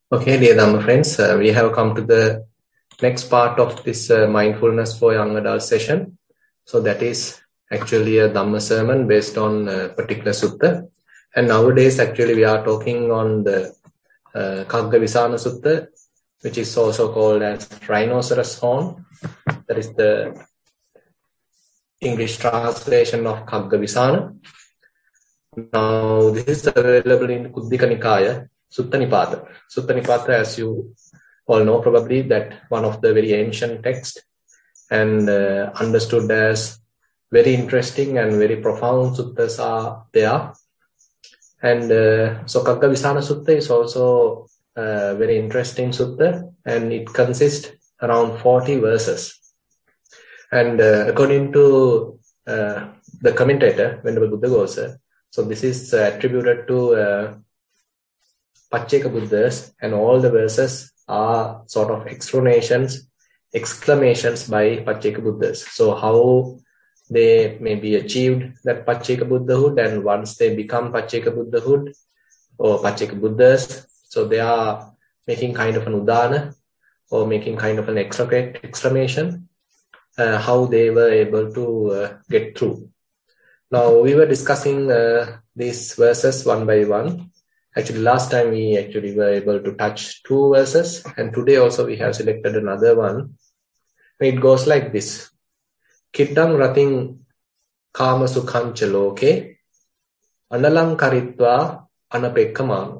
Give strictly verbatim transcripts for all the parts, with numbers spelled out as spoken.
Okay, dear Dhamma friends, uh, we have come to the next part of this uh, mindfulness for young adult session. So that is actually a Dhamma sermon based on a particular sutta. And nowadays, actually, we are talking on the uh, Kaggavisana Sutta, which is also called as rhinoceros horn. That is the English translation of Kaggavisana. Now, this is available in Kuddika Nikaya, Sutta Nipata. Sutta Nipata, as you all know probably, that one of the very ancient texts and uh, understood as very interesting and very profound suttas are there. And uh, so Kaggavisana Sutta is also a very interesting sutta, and it consists around forty verses. And uh, according to uh, the commentator, Venerable Buddhaghosa, so this is uh, attributed to uh, Pacceka Buddhas, and all the verses are sort of explanations, exclamations by Pacceka Buddhas. So how they may be achieved that Pacceka Buddhahood, and once they become Pacceka Buddhahood or Pacceka Buddhas, so they are making kind of an udana or making kind of an exclamation, uh, how they were able to uh, get through. Now we were discussing uh, these verses one by one. Actually, last time we actually were able to touch two verses, and today also we have selected another one. It goes like this. Kiddang rating kama sukhancha loke analang karitva anapekkamano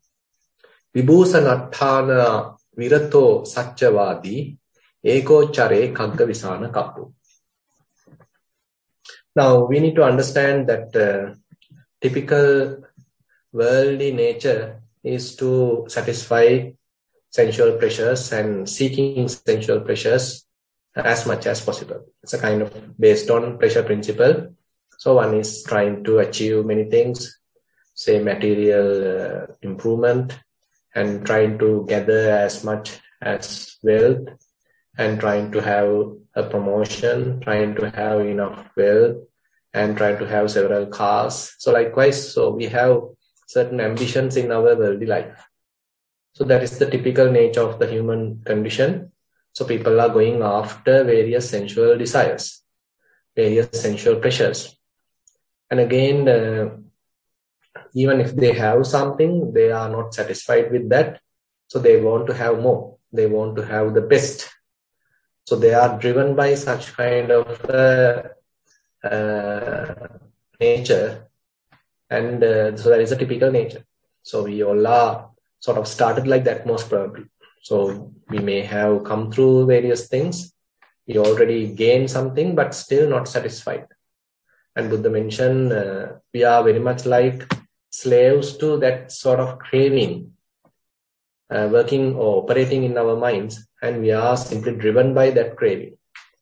vibhusanathana virato satchavadi eko chare kaggavisana kappu. Now, we need to understand that uh, typical worldly nature is to satisfy sensual pleasures and seeking sensual pleasures as much as possible. It's a kind of based on pleasure principle. So one is trying to achieve many things, say material uh, improvement, and trying to gather as much as wealth, and trying to have a promotion, trying to have enough wealth, and trying to have several cars. So likewise, so we have certain ambitions in our worldly life. So that is the typical nature of the human condition. So people are going after various sensual desires, various sensual pleasures. And again, uh, even if they have something, they are not satisfied with that. So they want to have more. They want to have the best. So they are driven by such kind of uh, uh, nature. And uh, so that is a typical nature. So we all are sort of started like that most probably. So we may have come through various things. We already gained something, but still not satisfied. And Buddha mentioned uh, we are very much like slaves to that sort of craving, uh, working or operating in our minds. And we are simply driven by that craving.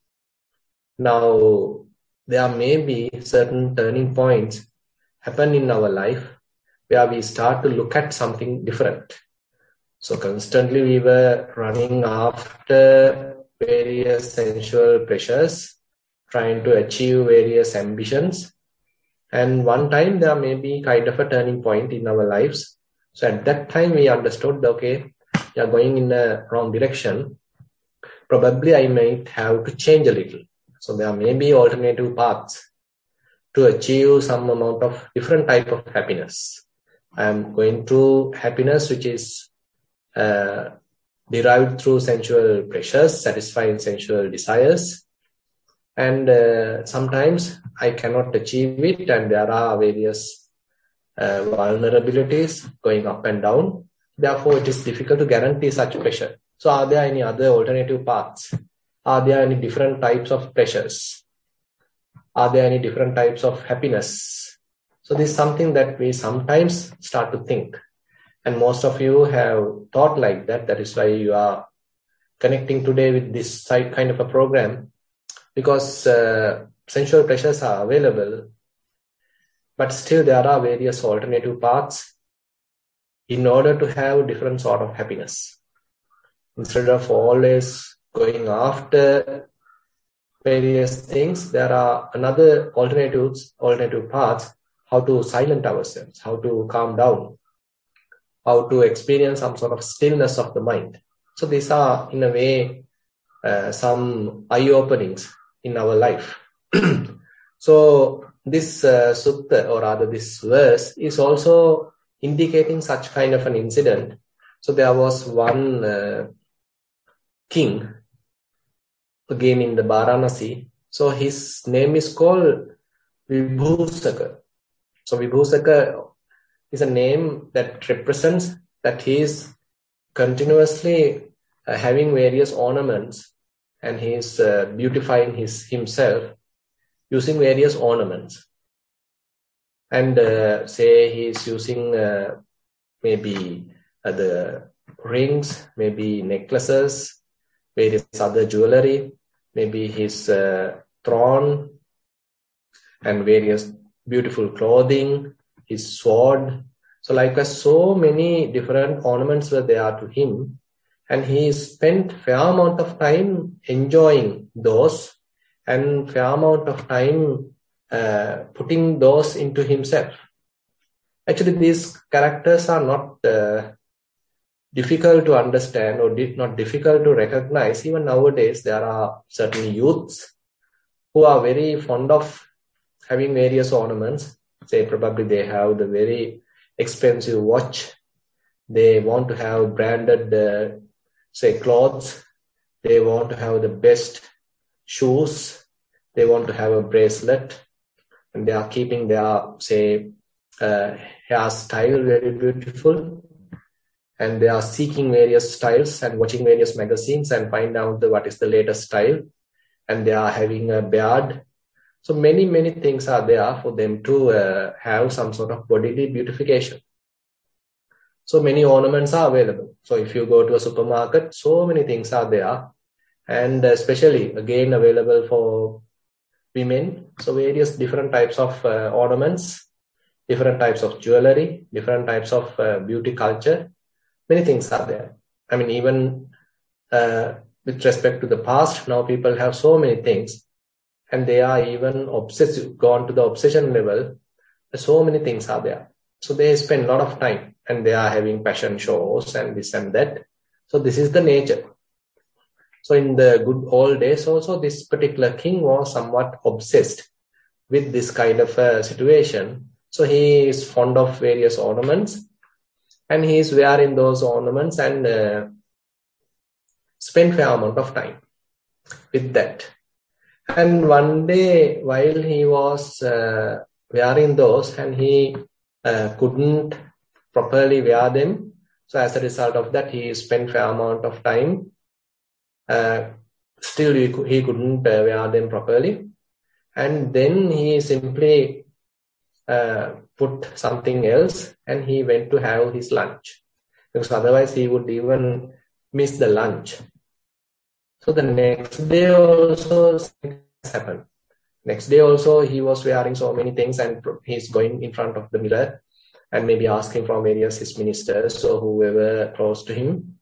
Now, there may be certain turning points happen in our life where we start to look at something different. So constantly we were running after various sensual pleasures, trying to achieve various ambitions. And one time there may be kind of a turning point in our lives. So at that time we understood, okay, we are going in a wrong direction. Probably I might have to change a little. So there may be alternative paths to achieve some amount of different type of happiness. I am going through happiness which is uh, derived through sensual pleasures, satisfying sensual desires. And uh, sometimes I cannot achieve it, and there are various uh, vulnerabilities going up and down. Therefore, it is difficult to guarantee such pleasure. So are there any other alternative paths? Are there any different types of pleasures? Are there any different types of happiness? So this is something that we sometimes start to think. And most of you have thought like that. That is why you are connecting today with this kind of a program. Because uh, sensual pleasures are available, but still there are various alternative paths in order to have different sort of happiness. Instead of always going after various things, there are another alternatives, alternative paths, how to silence ourselves, how to calm down, how to experience some sort of stillness of the mind. So these are, in a way, uh, some eye-openings in our life. So this uh, sutta, or rather this verse, is also indicating such kind of an incident. So there was one uh, king, again in the Varanasi. So his name is called Vibhusaka. So Vibhusaka is a name that represents that he is continuously uh, having various ornaments, and he is uh, beautifying his himself using various ornaments. And uh, say he is using uh, maybe uh, the rings, maybe necklaces, various other jewelry, maybe his uh, throne and various beautiful clothing, his sword. So likewise, so many different ornaments were there to him, and he spent fair amount of time enjoying those, and fair amount of time uh, putting those into himself. Actually, these characters are not uh, difficult to understand, or di- not difficult to recognize. Even nowadays, there are certain youths who are very fond of having various ornaments. Say probably they have the very expensive watch. They want to have branded, uh, say, clothes. They want to have the best shoes. They want to have a bracelet. And they are keeping their, say, uh, hairstyle very beautiful. And they are seeking various styles and watching various magazines and find out the, what is the latest style. And they are having a beard. So many, many things are there for them to uh, have some sort of bodily beautification. So many ornaments are available. So if you go to a supermarket, so many things are there. And especially, again, available for women. So various different types of uh, ornaments, different types of jewelry, different types of uh, beauty culture. Many things are there. I mean, even uh, with respect to the past, now people have so many things. And they are even obsessive, gone to the obsession level. So many things are there. So they spend a lot of time, and they are having fashion shows and this and that. So this is the nature. So in the good old days also, this particular king was somewhat obsessed with this kind of a situation. So he is fond of various ornaments, and he is wearing those ornaments and uh, spend fair amount of time with that. And one day, while he was uh, wearing those, and he uh, couldn't properly wear them, so as a result of that, he spent fair amount of time. Uh, still, he, he couldn't uh, wear them properly, and then he simply uh, put something else, and he went to have his lunch, because otherwise he would even miss the lunch. So the next day also happened. Next day also he was wearing so many things, and he's going in front of the mirror and maybe asking from various his ministers or whoever close to him.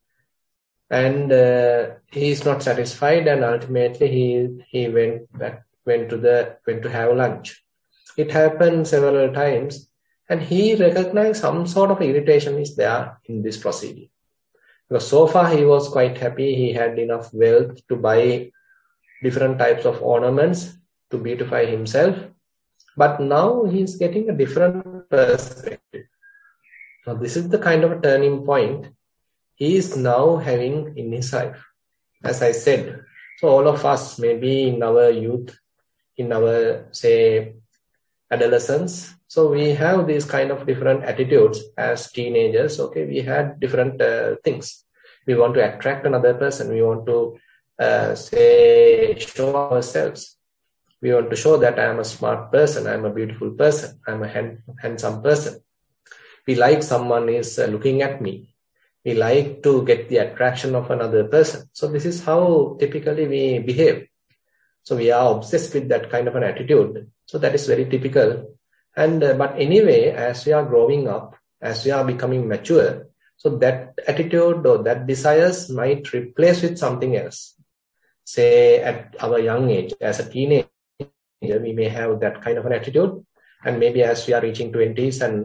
And uh, he is not satisfied, and ultimately he he went back, went to the went to have lunch. It happened several times, and he recognized some sort of irritation is there in this proceeding. Because so far he was quite happy, he had enough wealth to buy different types of ornaments to beautify himself. But now he's getting a different perspective. So this is the kind of a turning point he is now having in his life. As I said, so all of us, maybe in our youth, in our, say, adolescence, so we have these kind of different attitudes as teenagers. Okay, we had different uh, things. We want to attract another person. We want to, uh, say, show ourselves. We want to show that I am a smart person, I am a beautiful person, I am a hand, handsome person. We like someone is uh, looking at me. We like to get the attraction of another person. So this is how typically we behave. So we are obsessed with that kind of an attitude. So that is very typical. And uh, but anyway, as we are growing up, as we are becoming mature, so that attitude or that desires might replace with something else. Say at our young age, as a teenager, we may have that kind of an attitude. And maybe as we are reaching twenties and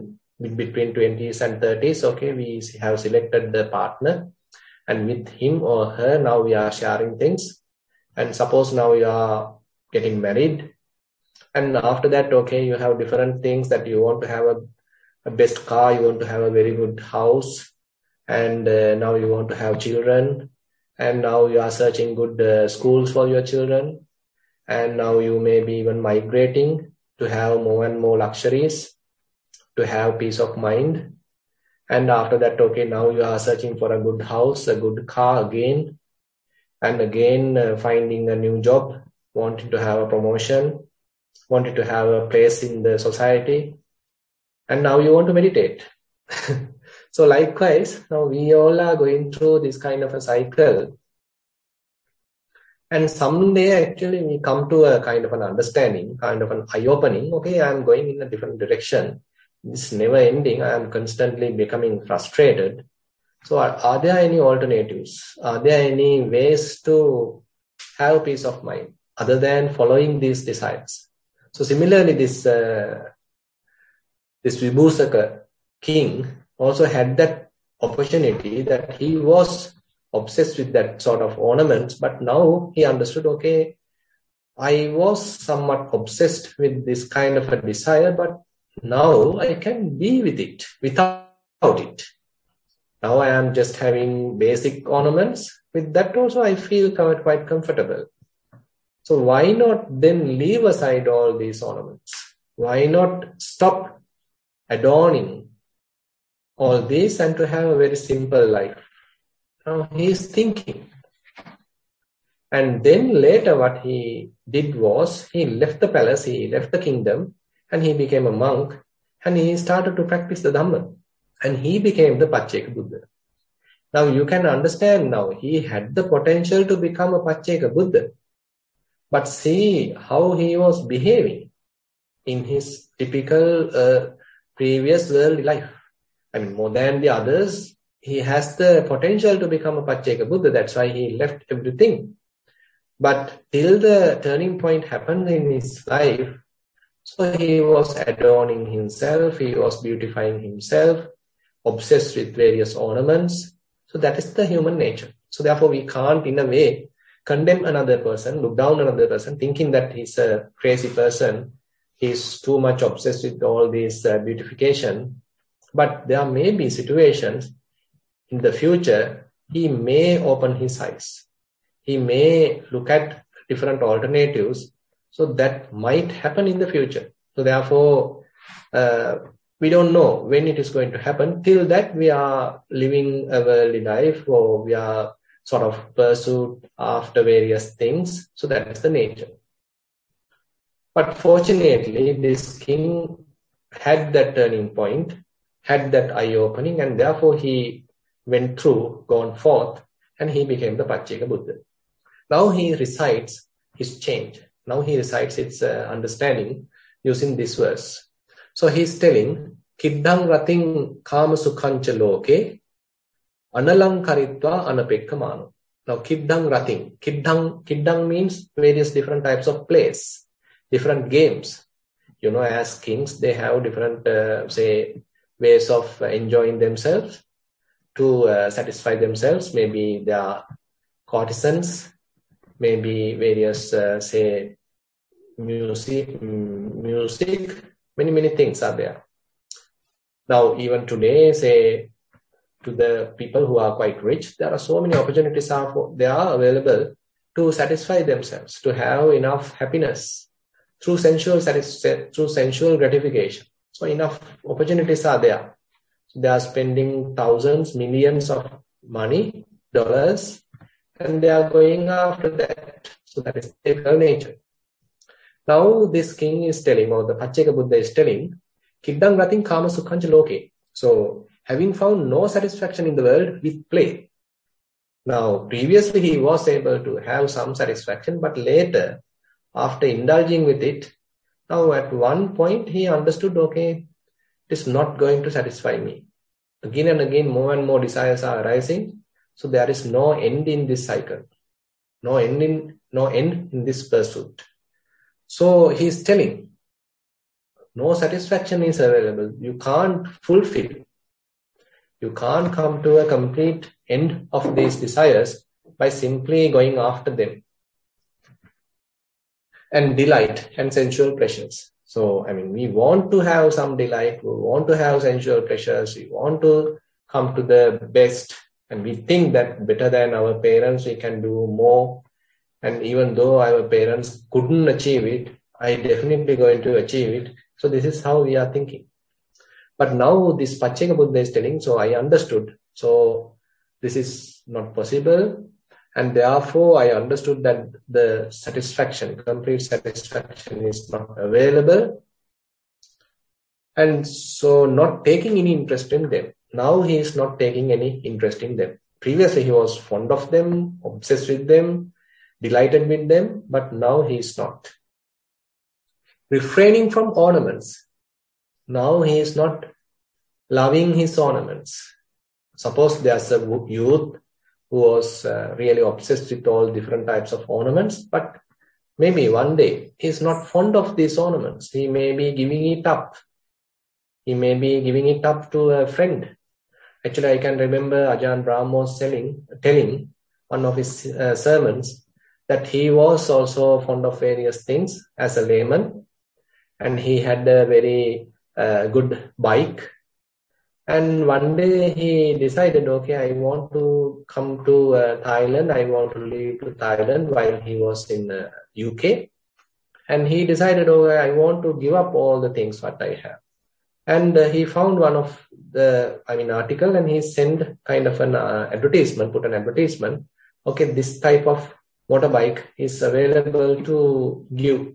between twenties and thirties, okay, we have selected the partner, and with him or her, now we are sharing things. And suppose now you are getting married, and after that, okay, you have different things that you want to have a, a best car, you want to have a very good house, and uh, now you want to have children, and now you are searching good uh, schools for your children, and now you may be even migrating to have more and more luxuries, to have peace of mind. And after that, okay, now you are searching for a good house, a good car again, and again uh, finding a new job, wanting to have a promotion, wanting to have a place in the society, and now you want to meditate. So likewise, now we all are going through this kind of a cycle. And someday actually we come to a kind of an understanding, kind of an eye-opening. Okay, I'm going in a different direction. It's never ending. I am constantly becoming frustrated. So are, are there any alternatives? Are there any ways to have peace of mind other than following these desires? So similarly, this uh, this Vibhusaka king also had that opportunity, that he was obsessed with that sort of ornaments, but now he understood, okay, I was somewhat obsessed with this kind of a desire, but now I can be with it, without it. Now I am just having basic ornaments. With that also I feel quite comfortable. So why not then leave aside all these ornaments? Why not stop adorning all these and to have a very simple life? Now he is thinking. And then later what he did was, he left the palace, he left the kingdom, and he became a monk, and he started to practice the Dhamma. And he became the Pacceka Buddha. Now you can understand now, he had the potential to become a Pacceka Buddha. But see how he was behaving in his typical uh, previous worldly life. I mean, more than the others, he has the potential to become a Pacceka Buddha. That's why he left everything. But till the turning point happened in his life, so he was adorning himself, he was beautifying himself, obsessed with various ornaments. So that is the human nature. So therefore we can't in a way condemn another person, look down on another person, thinking that he's a crazy person, he's too much obsessed with all this uh, beautification. But there may be situations in the future, he may open his eyes. He may look at different alternatives. So that might happen in the future. So therefore, uh, we don't know when it is going to happen. Till that, we are living a worldly life, or we are sort of pursued after various things. So that is the nature. But fortunately, this king had that turning point, had that eye-opening, and therefore he went through, gone forth, and he became the Pacceka Buddha. Now he recites his change. Now he recites its uh, understanding using this verse. So he's telling, Kiddhang rating kama sukhancha loke, analankaritva anapekkamano. Now Kiddhang rating. Kiddhang, Kiddhang means various different types of plays, different games. You know, as kings, they have different, uh, say, ways of enjoying themselves to uh, satisfy themselves. Maybe they are courtesans, maybe various, uh, say, music, music, many, many things are there. Now, even today, say, to the people who are quite rich, there are so many opportunities are for, they are available to satisfy themselves, to have enough happiness through sensual satisfaction, through sensual gratification. So enough opportunities are there. So they are spending thousands, millions of money, dollars, and they are going after that. So that is their nature. Now this king is telling, or the Pacceka Buddha is telling, Kiddhang rating kama sukhancha loke. So having found no satisfaction in the world with play. Now previously he was able to have some satisfaction, but later, after indulging with it, now at one point he understood, okay, it is not going to satisfy me. Again and again, more and more desires are arising. So there is no end in this cycle, no end in, no end in this pursuit. So he is telling, no satisfaction is available. You can't fulfill. You can't come to a complete end of these desires by simply going after them. And delight and sensual pleasures. So, I mean, we want to have some delight, we want to have sensual pleasures, we want to come to the best, and we think that better than our parents, we can do more. And even though our parents couldn't achieve it, I definitely going to achieve it. So this is how we are thinking. But now this Pacceka Buddha is telling, so I understood. So this is not possible. And therefore I understood that the satisfaction, complete satisfaction is not available. And so not taking any interest in them. Now he is not taking any interest in them. Previously he was fond of them, obsessed with them, delighted with them, but now he is not. Refraining from ornaments. Now he is not loving his ornaments. Suppose there's a youth who was uh, really obsessed with all different types of ornaments, but maybe one day he's not fond of these ornaments. He may be giving it up. He may be giving it up to a friend. Actually, I can remember Ajahn Brahm was telling, telling one of his uh, sermons that he was also fond of various things as a layman, and he had a very uh, good bike. And one day he decided, okay, I want to come to uh, Thailand. I want to leave to Thailand while he was in uh, U K. And he decided, okay, I want to give up all the things what I have. And uh, he found one of the, I mean, article, and he sent kind of an uh, advertisement, put an advertisement. Okay, this type of motorbike is available to give.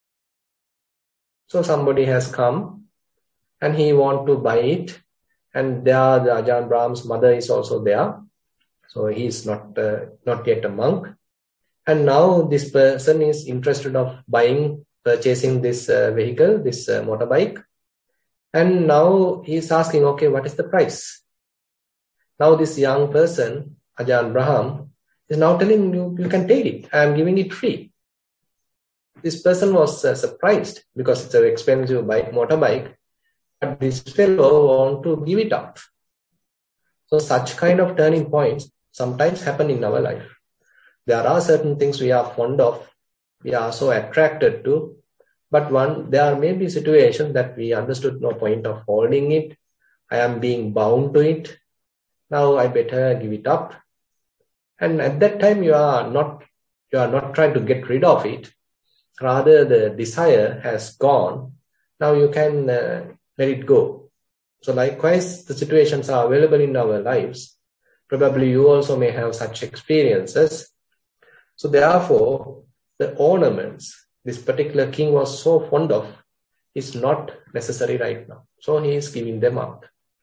So somebody has come and he want to buy it. And there, the Ajahn Brahm's mother is also there. So he is not, uh, not yet a monk. And now this person is interested of buying, purchasing this uh, vehicle, this uh, motorbike. And now he is asking, okay, what is the price? Now this young person, Ajahn Brahm, is now telling you, you can take it. I am giving it free. This person was uh, surprised because it's an expensive bike, motorbike. But this fellow want to give it up. So such kind of turning points sometimes happen in our life. There are certain things we are fond of, we are so attracted to, but one there may be situations that we understood no point of holding it. I am being bound to it. Now I better give it up. And at that time you are not you are not trying to get rid of it. Rather the desire has gone. Now you can uh, let it go. So likewise, the situations are available in our lives. Probably you also may have such experiences. So therefore, the ornaments this particular king was so fond of is not necessary right now. So he is giving them up.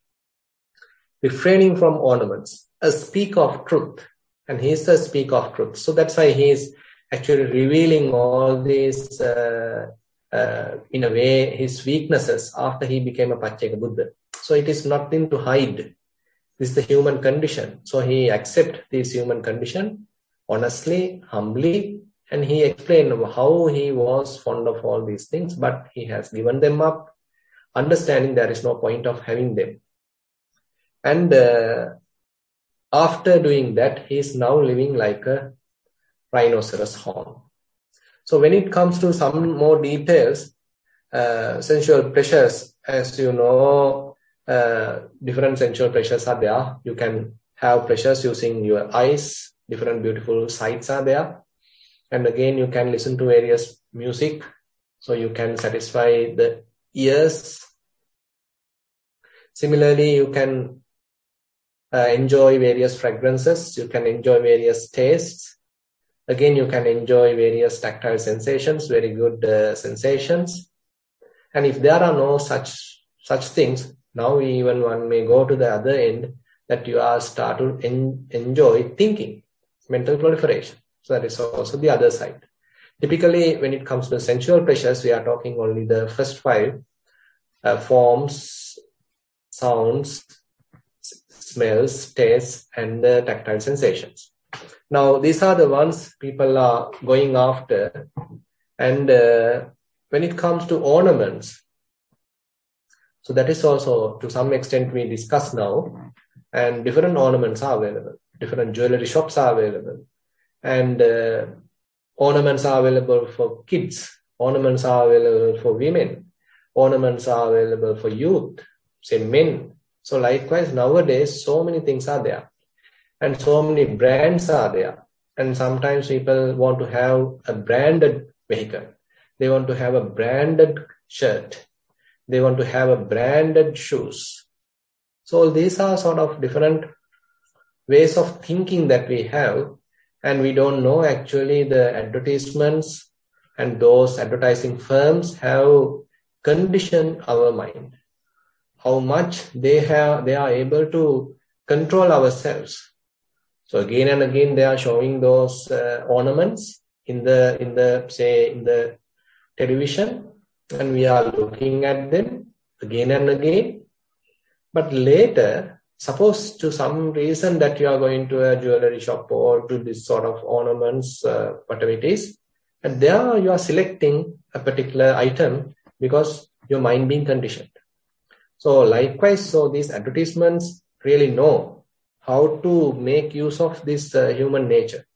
Refraining from ornaments, a speak of truth. And he is a speak of truth. So that's why he is actually revealing all these uh, Uh, in a way, his weaknesses after he became a Pacceka Buddha. So it is nothing to hide. This is the human condition. So he accepts this human condition honestly, humbly, and he explained how he was fond of all these things, but he has given them up, understanding there is no point of having them. And uh, after doing that, he is now living like a rhinoceros horn. So when it comes to some more details, uh, sensual pleasures, as you know, uh, different sensual pleasures are there. You can have pleasures using your eyes, different beautiful sights are there. And again, you can listen to various music, so you can satisfy the ears. Similarly, you can uh, enjoy various fragrances, you can enjoy various tastes. Again, you can enjoy various tactile sensations, very good uh, sensations. And if there are no such such things, now even one may go to the other end, that you are start to en enjoy thinking, mental proliferation. So that is also the other side. Typically, when it comes to sensual pleasures, we are talking only the first five uh, forms, sounds, smells, tastes, and uh, tactile sensations. Now, these are the ones people are going after. And uh, when it comes to ornaments, So that is also to some extent we discuss now, and different ornaments are available. Different jewelry shops are available, and uh, ornaments are available for kids. Ornaments are available for women. Ornaments are available for youth, say men. So likewise, nowadays, so many things are there, and so many brands are there. And sometimes people want to have a branded vehicle. They want to have a branded shirt. They want to have a branded shoes. So these are sort of different ways of thinking that we have, and we don't know actually the advertisements and those advertising firms have conditioned our mind. How much they have, they are able to control ourselves. So again and again, they are showing those uh, ornaments in the in the say in the television, and we are looking at them again and again. But later, suppose to some reason that you are going to a jewelry shop or to this sort of ornaments, uh, whatever it is, and there you are selecting a particular item because your mind being conditioned. So likewise, so these advertisements really know how to make use of this uh, human nature,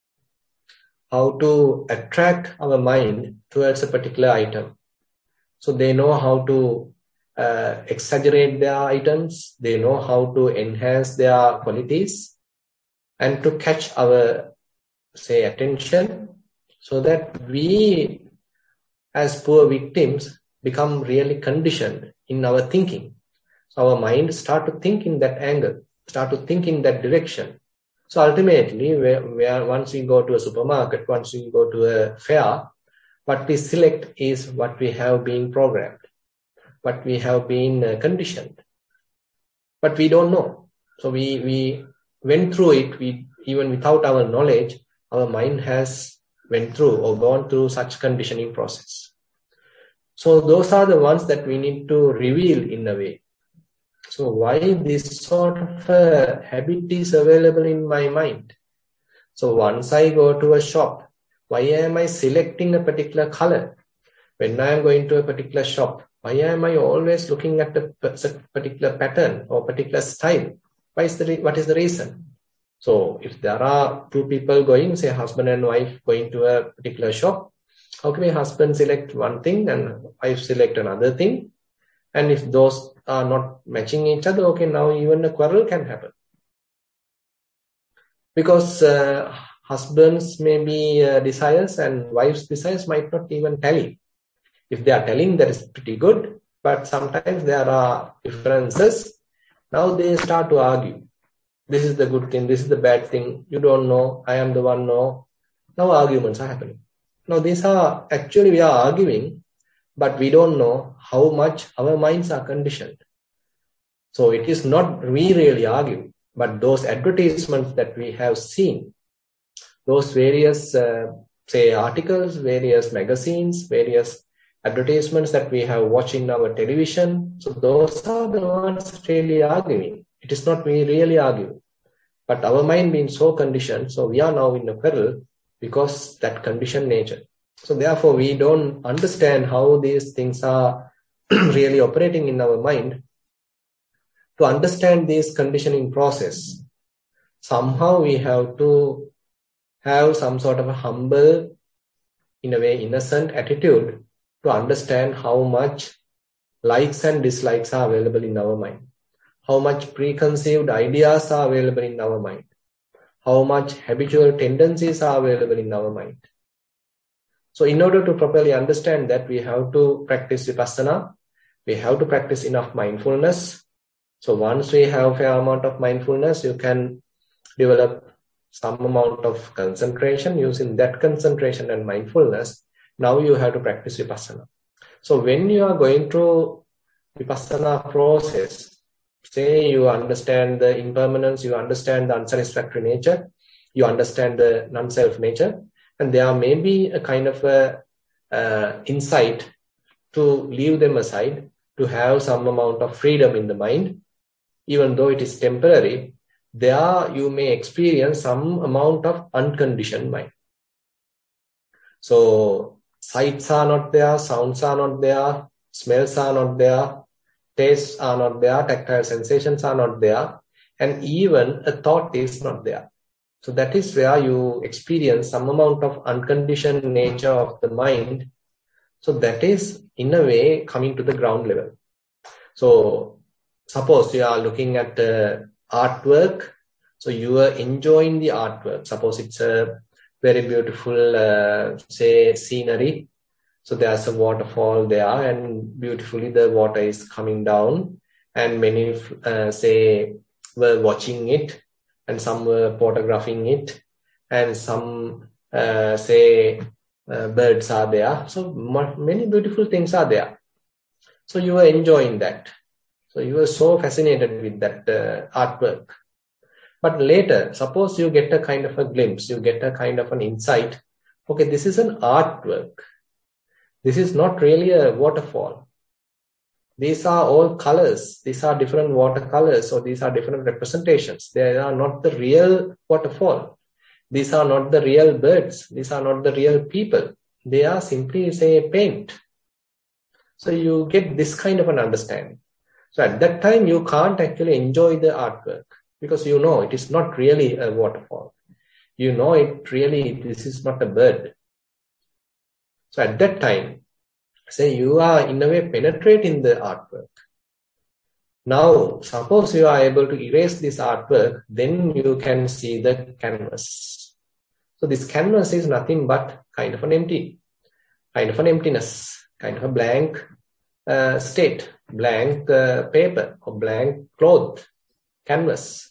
how to attract our mind towards a particular item. So they know how to uh, exaggerate their items, they know how to enhance their qualities and to catch our, say, attention, so that we as poor victims become really conditioned in our thinking. So our mind start to think in that angle, start to think in that direction. So ultimately, where, where once we go to a supermarket, once we go to a fair, what we select is what we have been programmed, what we have been uh, conditioned. But we don't know. So we, we went through it, we even without our knowledge, our mind has went through or gone through such conditioning process. So those are the ones that we need to reveal in a way. So why this sort of uh, habit is available in my mind? So once I go to a shop, why am I selecting a particular color? When I am going to a particular shop, why am I always looking at a particular pattern or particular style? Why is the what is the reason? So if there are two people going, say husband and wife going to a particular shop, how can a husband select one thing and wife select another thing? And if those are not matching each other, okay, now even a quarrel can happen. Because uh, husband's maybe uh, desires and wife's desires might not even tally. If they are telling, that is pretty good, but sometimes there are differences. Now they start to argue. This is the good thing, this is the bad thing, you don't know, I am the one, no. Now arguments are happening. Now these are, actually we are arguing, but we don't know how much our minds are conditioned. So it is not we really argue, but those advertisements that we have seen, those various, uh, say, articles, various magazines, various advertisements that we have watched in our television. So those are the ones really arguing. It is not we really argue, but our mind being so conditioned, so we are now in a quarrel because that conditioned nature. So therefore, we don't understand how these things are really operating in our mind. To understand this conditioning process, somehow we have to have some sort of a humble, in a way, innocent attitude to understand how much likes and dislikes are available in our mind, how much preconceived ideas are available in our mind, how much habitual tendencies are available in our mind. So in order to properly understand that, we have to practice vipassana, we have to practice enough mindfulness. So once we have a fair amount of mindfulness, you can develop some amount of concentration. Using that concentration and mindfulness, now you have to practice vipassana. So when you are going through vipassana process, say you understand the impermanence, you understand the unsatisfactory nature, you understand the non-self nature, and there may be a kind of a uh, insight to leave them aside, to have some amount of freedom in the mind, even though it is temporary. There you may experience some amount of unconditioned mind. So sights are not there, sounds are not there, smells are not there, tastes are not there, tactile sensations are not there, and even a thought is not there. So that is where you experience some amount of unconditioned nature of the mind. So that is, in a way, coming to the ground level. So suppose you are looking at uh, artwork, so you are enjoying the artwork. Suppose it's a very beautiful, uh, say, scenery. So there's a waterfall there, and beautifully the water is coming down, and many, uh, say, were watching it, and some were photographing it, and some, uh, say, uh, birds are there. So many beautiful things are there. So you are enjoying that. So you are so fascinated with that uh, artwork. But later, suppose you get a kind of a glimpse, you get a kind of an insight. Okay, this is an artwork. This is not really a waterfall. These are all colors. These are different watercolors, or these are different representations. They are not the real waterfall. These are not the real birds. These are not the real people. They are simply, say, paint. So you get this kind of an understanding. So at that time, you can't actually enjoy the artwork because you know it is not really a waterfall. You know it really, this is not a bird. So at that time, say you are in a way penetrating the artwork. Now, suppose you are able to erase this artwork, then you can see the canvas. So this canvas is nothing but kind of an empty, kind of an emptiness, kind of a blank uh, state, blank uh, paper or blank cloth, canvas.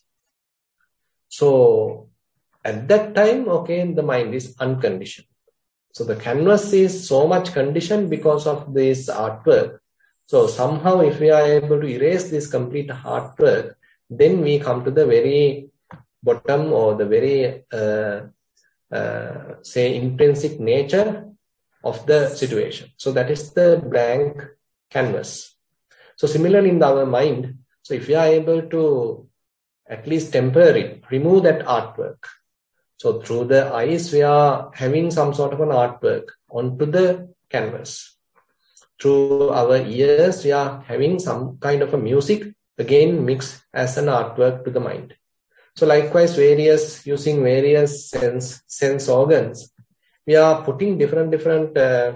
So at that time, okay, the mind is unconditioned. So the canvas is so much conditioned because of this artwork. So somehow if we are able to erase this complete artwork, then we come to the very bottom or the very, uh, uh, say, intrinsic nature of the situation. So that is the blank canvas. So similarly in our mind, so if we are able to at least temporarily remove that artwork, so through the eyes, we are having some sort of an artwork onto the canvas. Through our ears, we are having some kind of a music, again mixed as an artwork to the mind. So likewise, various using various sense sense organs, we are putting different different uh,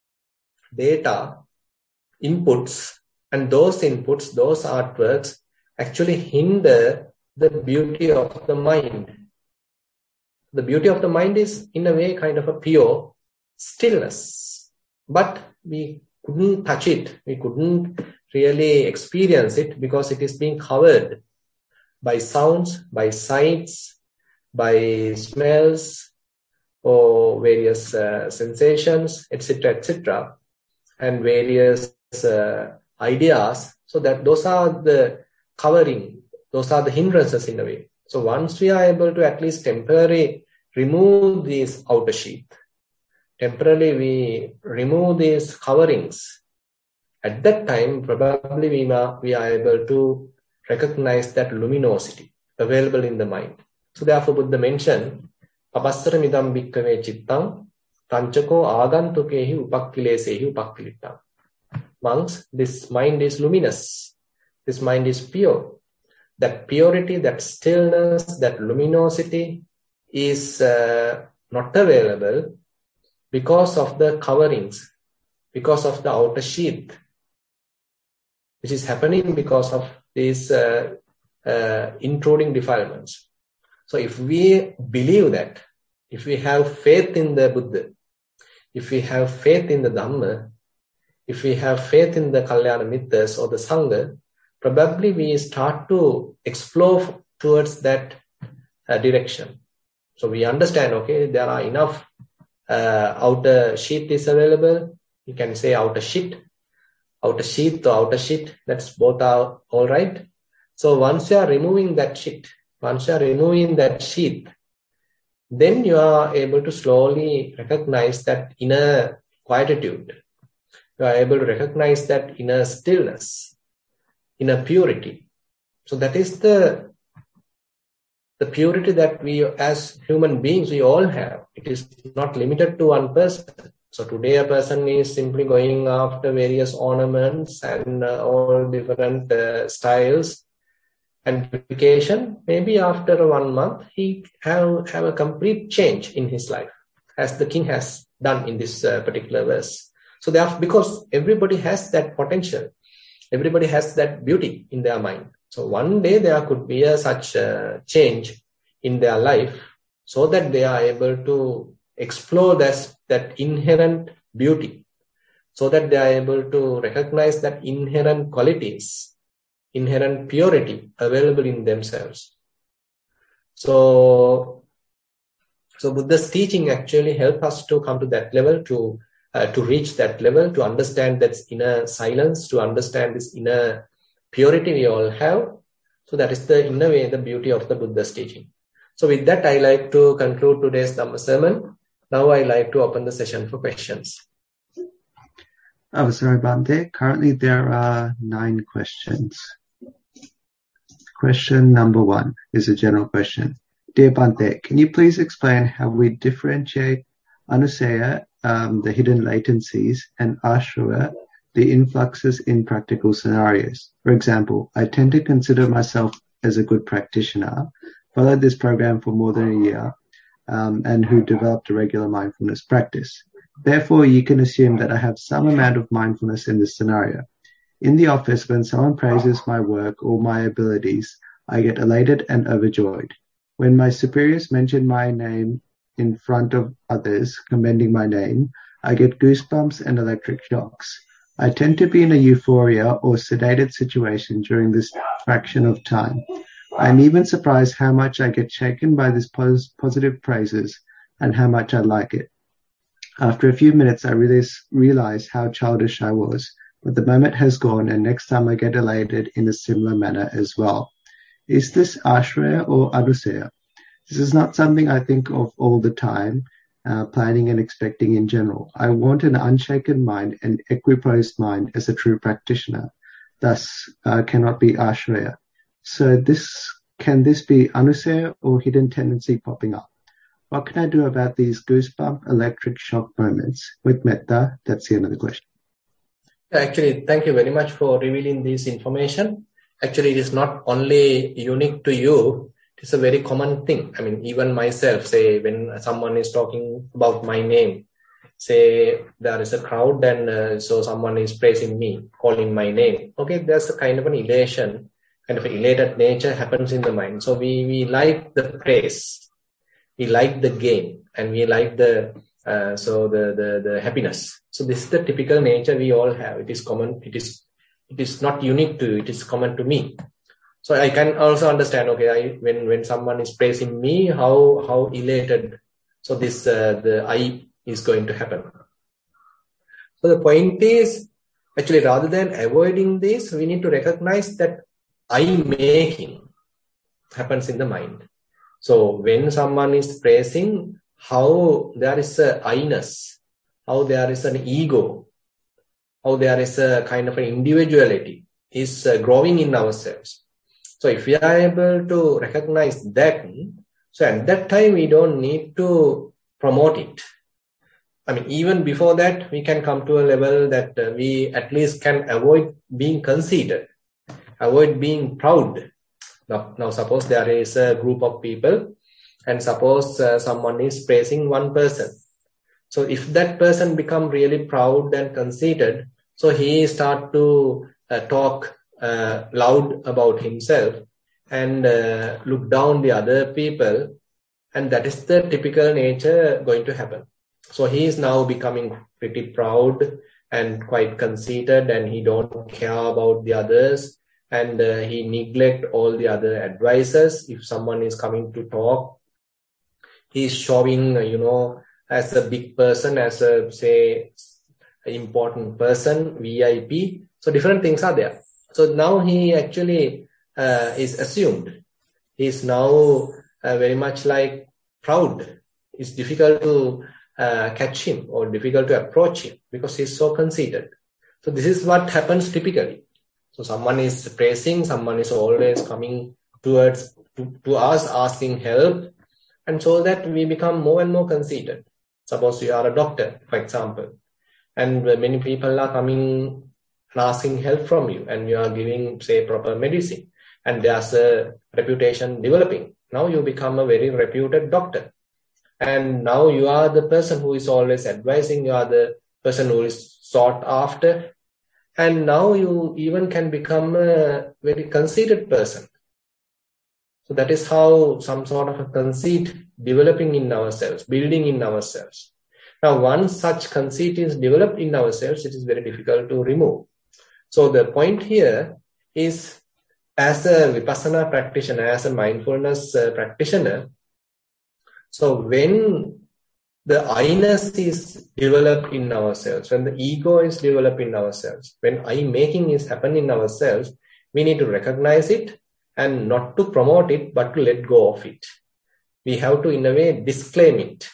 data inputs, and those inputs, those artworks, actually hinder the beauty of the mind. The beauty of the mind is, in a way, kind of a pure stillness. But we couldn't touch it. We couldn't really experience it because it is being covered by sounds, by sights, by smells, or various uh, sensations, et cetera, et cetera, and various uh, ideas. So that those are the covering, those are the hindrances in a way. So once we are able to at least temporarily remove this outer sheath, temporarily we remove these coverings, at that time probably we are, we are able to recognize that luminosity available in the mind. So therefore Buddha mentioned, Papassara midam bhikkhave chittam tanchako agantukehi upakkilesehi upakkilittam. Monks, this mind is luminous. This mind is pure. That purity, that stillness, that luminosity is uh, not available because of the coverings, because of the outer sheath, which is happening because of these uh, uh, intruding defilements. So if we believe that, if we have faith in the Buddha, if we have faith in the Dhamma, if we have faith in the Kalyana Mittas or the Sangha, probably we start to explore towards that uh, direction. So we understand, okay, there are enough uh, outer sheath is available. You can say outer sheet, outer sheath or outer sheet, that's both are all right. So once you are removing that sheet, once you are removing that sheath, then you are able to slowly recognize that inner quietude. You are able to recognize that inner stillness, inner purity. So that is the, the purity that we as human beings, we all have. It is not limited to one person. So today a person is simply going after various ornaments and uh, all different uh, styles and beautification. Maybe after one month, he have, have a complete change in his life, as the king has done in this uh, particular verse. So therefore, because everybody has that potential, everybody has that beauty in their mind. So one day there could be a such a change in their life, so that they are able to explore this, that inherent beauty, so that they are able to recognize that inherent qualities, inherent purity available in themselves. So, so Buddha's teaching actually help us to come to that level, to uh, to reach that level, to understand that inner silence, to understand this inner purity we all have. So that is the, in a way, the beauty of the Buddha's teaching. So with that, I like to conclude today's Dhamma sermon. Now I like to open the session for questions. Avassarai Bhante, currently there are nine questions. Question number one is a general question. Dear Bhante, can you please explain how we differentiate Anusaya, um, the hidden latencies, and Ashraya, the influxes in practical scenarios? For example, I tend to consider myself as a good practitioner, followed this program for more than a year, um, and who developed a regular mindfulness practice. Therefore, you can assume that I have some amount of mindfulness in this scenario. In the office, when someone praises my work or my abilities, I get elated and overjoyed. When my superiors mention my name in front of others, commending my name, I get goosebumps and electric shocks. I tend to be in a euphoria or sedated situation during this fraction of time. I'm even surprised how much I get shaken by these pos- positive praises and how much I like it. After a few minutes, I really realize how childish I was, but the moment has gone, and next time I get elated in a similar manner as well. Is this Ashraya or Anusaya? This is not something I think of all the time, uh, planning and expecting in general. I want an unshaken mind and equipoised mind as a true practitioner, thus uh, cannot be Ashraya. So this can this be Anusaya or hidden tendency popping up? What can I do about these goosebump electric shock moments? With metta, that's the end of the question. Actually, thank you very much for revealing this information. Actually, it is not only unique to you. It's a very common thing. I mean, even myself, say, when someone is talking about my name, say there is a crowd and uh, so someone is praising me, calling my name. Okay, there's a kind of an elation, kind of an elated nature happens in the mind. So we, we like the praise. We like the gain, and we like the uh, so the, the the happiness. So this is the typical nature we all have. It is common. It is it is not unique to you. It is common to me. So I can also understand. Okay, I, when when someone is praising me, how how elated. So this uh, the I is going to happen. So the point is, actually, rather than avoiding this, we need to recognize that I making happens in the mind. So when someone is praising, how there is a I-ness, how there is an ego, how there is a kind of an individuality is uh, growing in ourselves. So if we are able to recognize that, so at that time we don't need to promote it. I mean, even before that, we can come to a level that uh, we at least can avoid being conceited, avoid being proud. Now, now, suppose there is a group of people and suppose uh, someone is praising one person. So if that person become really proud and conceited, so he start to uh, talk uh, loud about himself and uh, look down the other people. And that is the typical nature going to happen. So he is now becoming pretty proud and quite conceited, and he don't care about the others. And uh, he neglect all the other advisors. If someone is coming to talk, he's showing, you know, as a big person, as a, say, important person, V I P. So different things are there. So now he actually uh, is assumed. He's now uh, very much like proud. It's difficult to uh, catch him or difficult to approach him because he's so conceited. So this is what happens typically. So someone is praising, someone is always coming towards to, to us asking help, and so that we become more and more conceited. Suppose you are a doctor, for example, and many people are coming and asking help from you, and you are giving, say, proper medicine, and there's a reputation developing. Now you become a very reputed doctor. And now you are the person who is always advising, you are the person who is sought after. And now you even can become a very conceited person. So that is how some sort of a conceit developing in ourselves, building in ourselves. Now, once such conceit is developed in ourselves, it is very difficult to remove. So the point here is, as a Vipassana practitioner, as a mindfulness uh, practitioner, so when the I-ness is developed in ourselves, when the ego is developed in ourselves, when I-making is happening in ourselves, we need to recognize it and not to promote it, but to let go of it. We have to, in a way, disclaim it.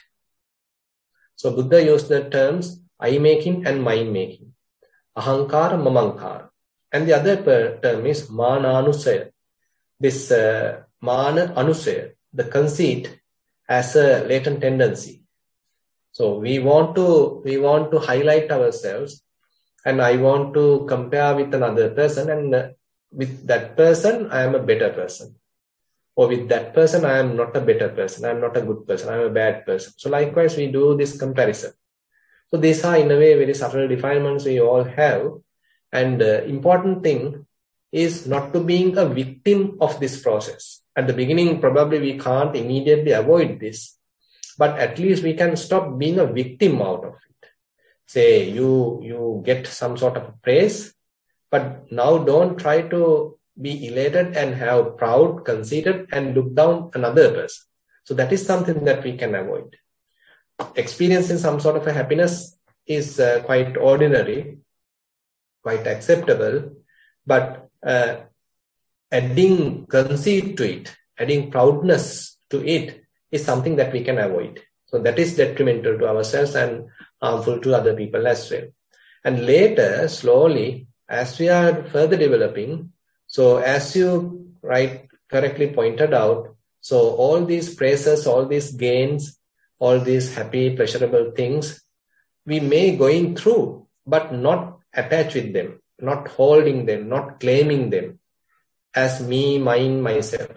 So Buddha used the terms I-making and mind-making. Ahankara, mamankara. And the other term is mana-anusaya. This uh, mana-anusaya, the conceit, as a latent tendency. So we want to we want to highlight ourselves, and I want to compare with another person, and uh, with that person I am a better person, or with that person I am not a better person, I am not a good person, I am a bad person. So likewise we do this comparison. So these are in a way very subtle defilements we all have, and uh, important thing is not to being a victim of this process. At the beginning, probably we can't immediately avoid this, but at least we can stop being a victim out of it. Say you, you get some sort of praise, but now don't try to be elated and have proud, conceited, and look down another person. So that is something that we can avoid. Experiencing some sort of a happiness is uh, quite ordinary, quite acceptable, but uh, adding conceit to it, adding proudness to it is something that we can avoid. So that is detrimental to ourselves and harmful to other people as well. And later, slowly, as we are further developing, so as you right correctly pointed out, so all these praises, all these gains, all these happy, pleasurable things, we may going through, but not attach with them, not holding them, not claiming them as me, mine, myself.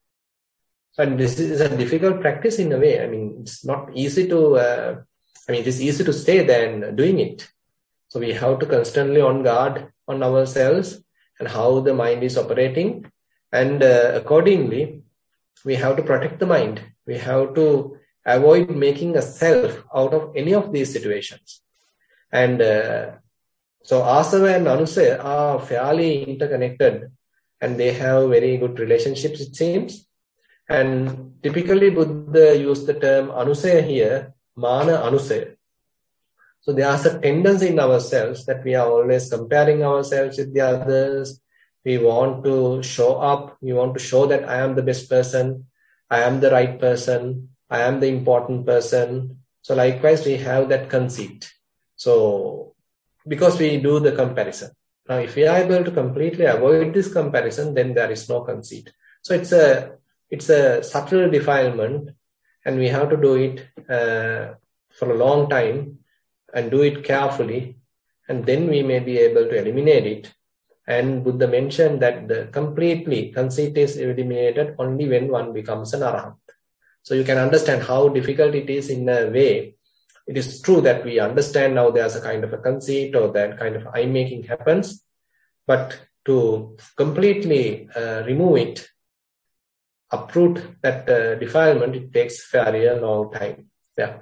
And this is a difficult practice in a way. I mean, it's not easy to, uh, I mean, it is easy to stay there and doing it. So we have to constantly on guard on ourselves and how the mind is operating. And uh, accordingly, we have to protect the mind. We have to avoid making a self out of any of these situations. And uh, so asava and anusaya are fairly interconnected, and they have very good relationships, it seems. And typically Buddha used the term anusaya here, mana anusaya. So there's a tendency in ourselves that we are always comparing ourselves with the others. We want to show up. We want to show that I am the best person. I am the right person. I am the important person. So likewise, we have that conceit. So because we do the comparison. Now, if we are able to completely avoid this comparison, then there is no conceit. So it's a it's a subtle defilement, and we have to do it uh, for a long time and do it carefully, and then we may be able to eliminate it. And Buddha mentioned that the completely conceit is eliminated only when one becomes an arahant. So you can understand how difficult it is in a way. It is true that we understand now there's a kind of a conceit or that kind of I-making happens, but to completely uh, remove it, uproot that uh, defilement, it takes very a long time. Yeah.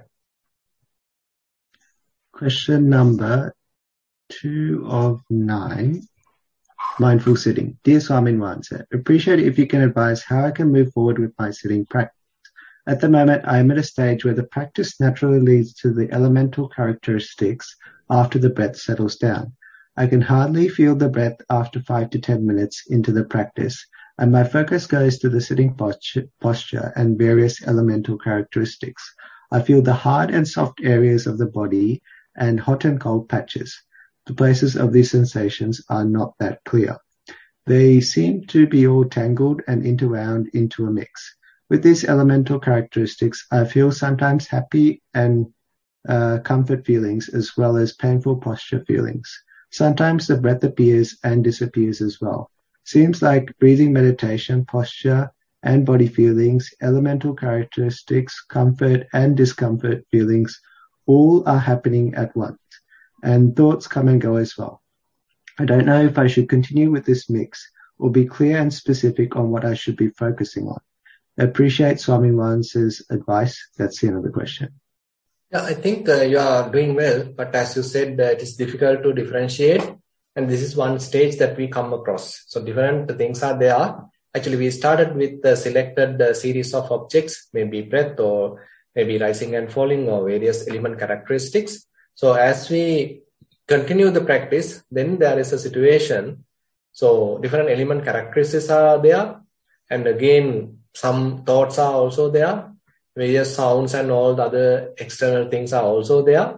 Question number two of nine. Mindful sitting. Dear Swamin Wansa, appreciate if you can advise how I can move forward with my sitting practice. At the moment, I am at a stage where the practice naturally leads to the elemental characteristics after the breath settles down. I can hardly feel the breath after five to ten minutes into the practice, and my focus goes to the sitting posture and various elemental characteristics. I feel the hard and soft areas of the body and hot and cold patches. The places of these sensations are not that clear. They seem to be all tangled and interwound into a mix. With these elemental characteristics, I feel sometimes happy and uh, comfort feelings as well as painful posture feelings. Sometimes the breath appears and disappears as well. Seems like breathing meditation, posture and body feelings, elemental characteristics, comfort and discomfort feelings, all are happening at once. And thoughts come and go as well. I don't know if I should continue with this mix or be clear and specific on what I should be focusing on. I appreciate Swami Wans's advice. That's the end of the question. Yeah, I think uh, you are doing well, but as you said, uh, it is difficult to differentiate, and this is one stage that we come across. So different things are there. Actually, we started with a selected uh, series of objects, maybe breath or maybe rising and falling or various element characteristics. So as we continue the practice, then there is a situation. So different element characteristics are there, and again, some thoughts are also there. Various sounds and all the other external things are also there.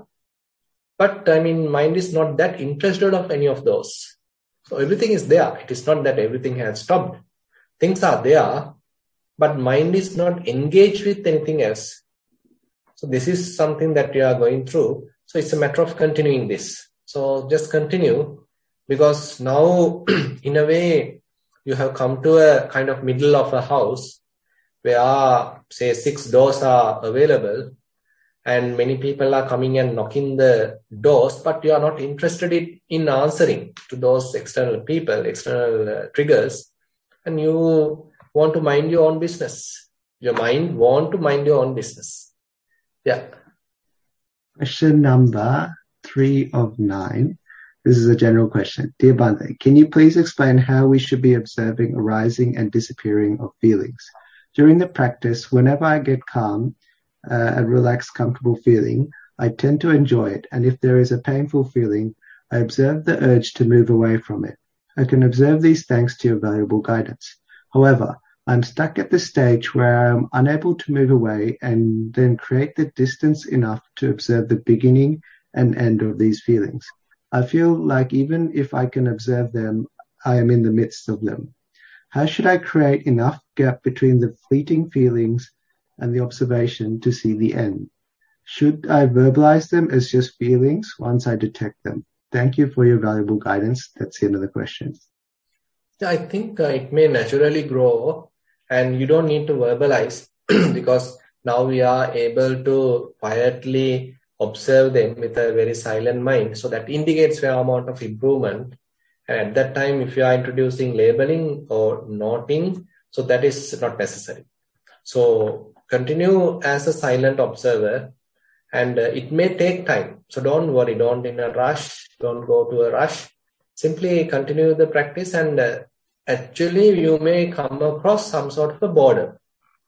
But I mean, mind is not that interested of any of those. So everything is there. It is not that everything has stopped. Things are there, but mind is not engaged with anything else. So this is something that we are going through. So it's a matter of continuing this. So just continue, because now in a way you have come to a kind of middle of a house where, say, six doors are available and many people are coming and knocking the doors, but you are not interested in, in answering to those external people, external uh, triggers, and you want to mind your own business. Your mind want to mind your own business. Yeah. Question number three of nine. This is a general question. Dear Bhante, can you please explain how we should be observing arising and disappearing of feelings? During the practice, whenever I get calm, uh, a relaxed, comfortable feeling, I tend to enjoy it. And if there is a painful feeling, I observe the urge to move away from it. I can observe these thanks to your valuable guidance. However, I'm stuck at the stage where I'm unable to move away and then create the distance enough to observe the beginning and end of these feelings. I feel like even if I can observe them, I am in the midst of them. How should I create enough gap between the fleeting feelings and the observation to see the end? Should I verbalize them as just feelings once I detect them? Thank you for your valuable guidance. That's the end of the question. I think uh, it may naturally grow and you don't need to verbalize because now we are able to quietly observe them with a very silent mind. So that indicates fair amount of improvement. And at that time, if you are introducing labeling or noting, so that is not necessary. So continue as a silent observer, and uh, it may take time. So don't worry, don't in a rush, don't go to a rush. Simply continue the practice, and uh, actually you may come across some sort of a border.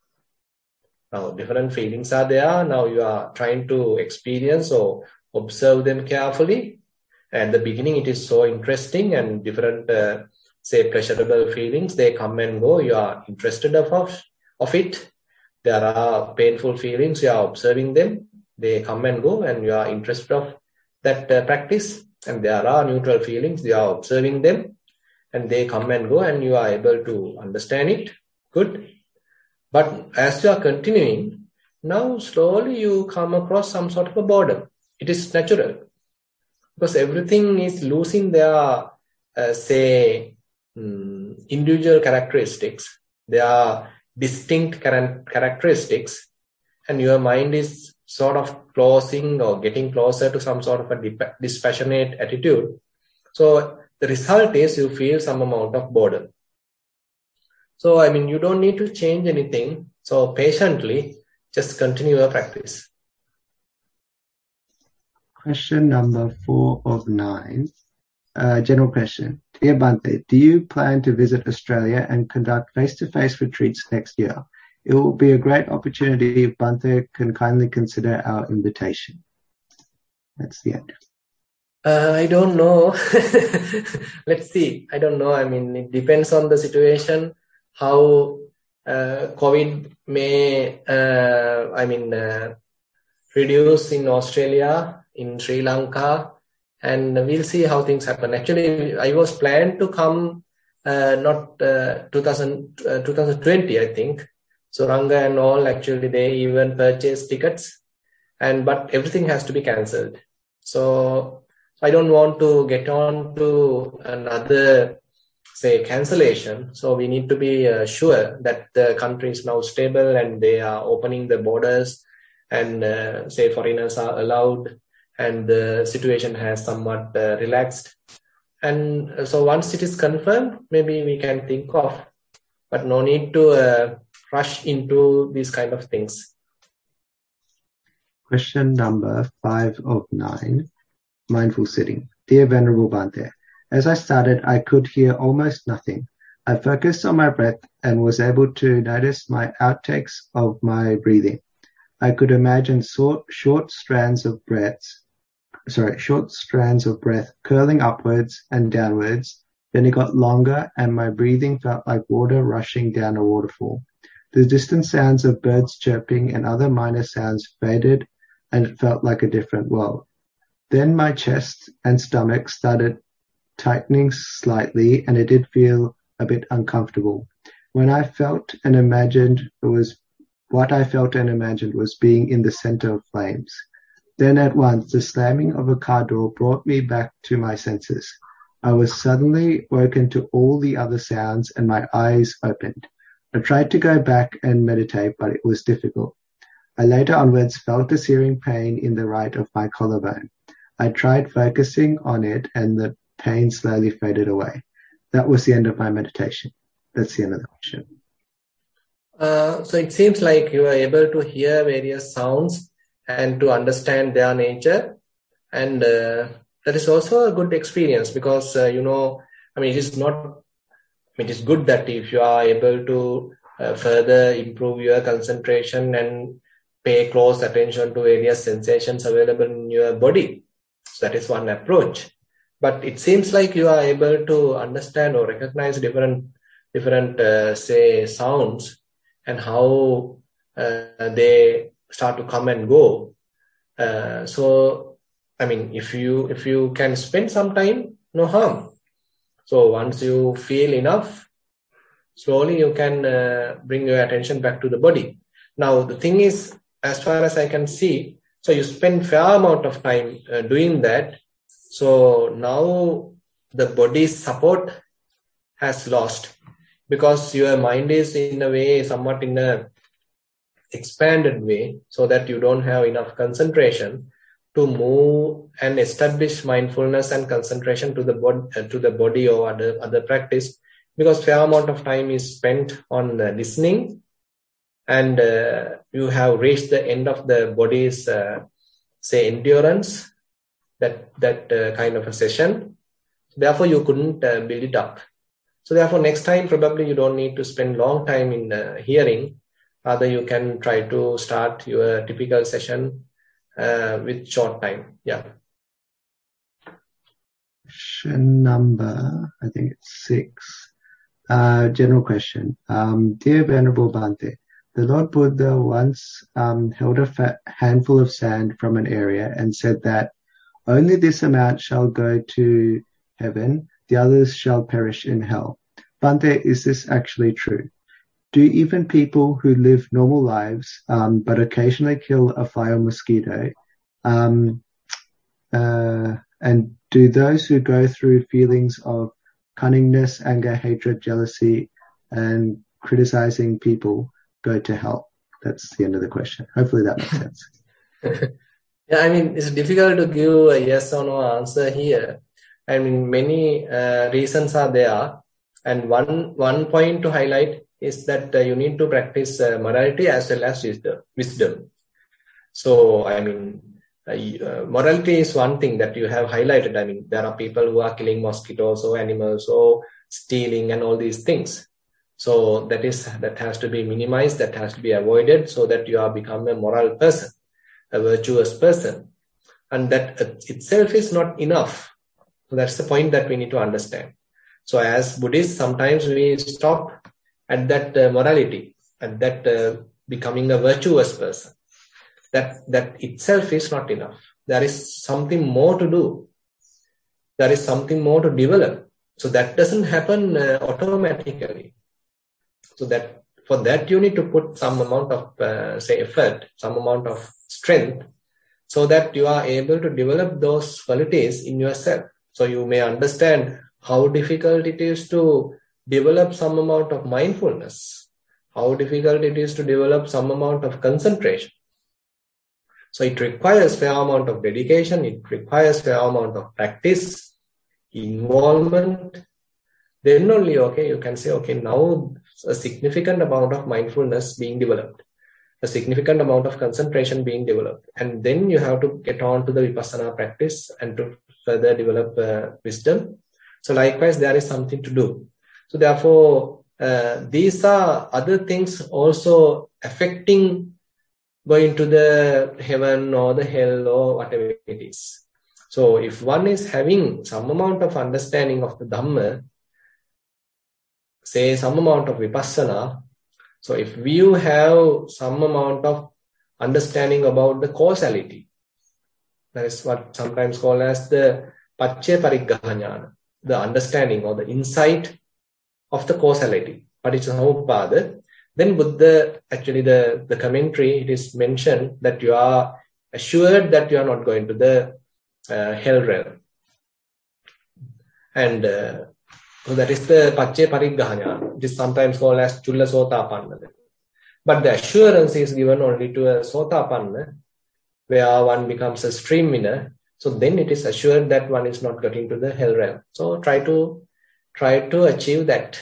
Now different feelings are there. Now you are trying to experience or observe them carefully. At the beginning, it is so interesting, and different, uh, say, pleasurable feelings, they come and go. You are interested of, of it. There are painful feelings, you are observing them. They come and go, and you are interested of that uh, practice. And there are neutral feelings, you are observing them, and they come and go, and you are able to understand it. Good. But as you are continuing, now slowly you come across some sort of a boredom. It is natural. Because everything is losing their, uh, say, um, individual characteristics, their distinct char- characteristics, and your mind is sort of closing or getting closer to some sort of a dip- dispassionate attitude. So the result is you feel some amount of boredom. So, I mean, you don't need to change anything. So patiently, just continue your practice. Question number four of nine, uh, general question. Dear Bhante, do you plan to visit Australia and conduct face-to-face retreats next year? It will be a great opportunity if Bhante can kindly consider our invitation. That's the end. Uh, I don't know. Let's see. I don't know. I mean, it depends on the situation, how uh, COVID may, uh, I mean, uh, reduce in Australia, in Sri Lanka, and we'll see how things happen. Actually, I was planned to come uh, not uh, two thousand, uh, twenty, I think. So Ranga and all, actually, they even purchased tickets. and but everything has to be cancelled. So I don't want to get on to another, say, cancellation. So we need to be uh, sure that the country is now stable and they are opening the borders and uh, say foreigners are allowed and the situation has somewhat uh, relaxed. And so once it is confirmed, maybe we can think of, but no need to uh, rush into these kind of things. Question number five of nine, mindful sitting. Dear Venerable Bhante, as I started, I could hear almost nothing. I focused on my breath and was able to notice my outtakes of my breathing. I could imagine short, short strands of breaths, sorry, short strands of breath curling upwards and downwards. Then it got longer and my breathing felt like water rushing down a waterfall. The distant sounds of birds chirping and other minor sounds faded and it felt like a different world. Then my chest and stomach started tightening slightly and it did feel a bit uncomfortable. When I felt and imagined it was what I felt and imagined was being in the center of flames. Then at once the slamming of a car door brought me back to my senses. I was suddenly woken to all the other sounds and my eyes opened. I tried to go back and meditate, but it was difficult. I later onwards felt a searing pain in the right of my collarbone. I tried focusing on it and the pain slowly faded away. That was the end of my meditation. That's the end of the question. Uh, so it seems like you are able to hear various sounds and to understand their nature. And uh, that is also a good experience because, uh, you know, I mean, it is not, I mean, it is good that if you are able to uh, further improve your concentration and pay close attention to various sensations available in your body. So that is one approach. But it seems like you are able to understand or recognize different, different, uh, say, sounds and how uh, they start to come and go. Uh, so, I mean, if you if you can spend some time, no harm. So once you feel enough, slowly you can uh, bring your attention back to the body. Now, the thing is, as far as I can see, so you spend fair amount of time uh, doing that. So now the body's support has lost because your mind is in a way, somewhat in a expanded way, so that you don't have enough concentration to move and establish mindfulness and concentration to the body, uh, to the body or other, other practice, because fair amount of time is spent on uh, listening and uh, you have reached the end of the body's, uh, say, endurance, that, that uh, kind of a session. Therefore, you couldn't uh, build it up. So therefore, next time, probably you don't need to spend long time in uh, hearing. Rather, you can try to start your typical session uh, with short time. Yeah. Question number, I think it's six. Uh, general question. Um, Dear Venerable Bhante, the Lord Buddha once um, held a fat handful of sand from an area and said that only this amount shall go to heaven, the others shall perish in hell. Bhante, is this actually true? Do even people who live normal lives um, but occasionally kill a fly or mosquito, um, uh, and do those who go through feelings of cunningness, anger, hatred, jealousy, and criticizing people go to hell? That's the end of the question. Hopefully that makes sense. Yeah, I mean, it's difficult to give a yes or no answer here. I mean, many uh, reasons are there. And one, one point to highlight is that uh, you need to practice uh, morality as well as wisdom. So, I mean, uh, uh, morality is one thing that you have highlighted. I mean, there are people who are killing mosquitoes or animals or stealing and all these things. So that is, that has to be minimized, that has to be avoided so that you are become a moral person, a virtuous person. And that itself is not enough. So that's the point that we need to understand. So as Buddhists, sometimes we stop at that uh, morality, at that uh, becoming a virtuous person. That, that itself is not enough. There is something more to do. There is something more to develop. So that doesn't happen uh, automatically. So that for that you need to put some amount of, uh, say, effort, some amount of strength so that you are able to develop those qualities in yourself. So you may understand how difficult it is to develop some amount of mindfulness, how difficult it is to develop some amount of concentration. So it requires fair amount of dedication, it requires fair amount of practice, involvement. Then only, okay, you can say, okay, now a significant amount of mindfulness being developed, a significant amount of concentration being developed. And then you have to get on to the Vipassana practice and to further develop uh, wisdom. So likewise, there is something to do. So therefore, uh, these are other things also affecting going to the heaven or the hell or whatever it is. So if one is having some amount of understanding of the Dhamma, say some amount of Vipassana, so if you have some amount of understanding about the causality, that is what sometimes called as the Paccaya Pariggaha Jnana, the understanding or the insight of the causality, Paticcasamuppada, then Buddha, actually the, the commentary, it is mentioned that you are assured that you are not going to the uh, hell realm. And uh, so that is the Paccaya Pariggaha Jnana. It is sometimes called as Chulla Sotapanna. But the assurance is given only to a Sotapanna, where one becomes a stream winner. So then it is assured that one is not getting to the hell realm. So try to try to achieve that.